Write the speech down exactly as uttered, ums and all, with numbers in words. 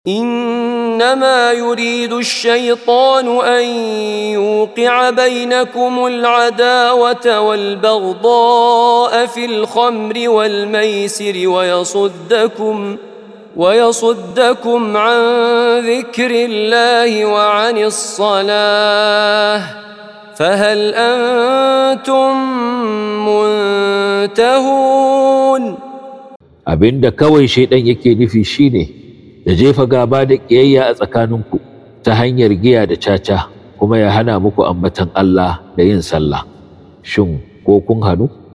إنما يريد الشيطان أن يوقع بينكم العداوة والبغضاء في الخمر والميسر ويصدكم ويصدكم عن ذكر الله وعن الصلاة فهل أنتم منتهون؟ Abinda kawai shaidan yake nufi shine ya jefa gaba da ƙiyayya a tsakaninku ta hanyar giya da caca, kuma ya hana muku ambatan Allah da yin sallah. Shin ko kun hanu?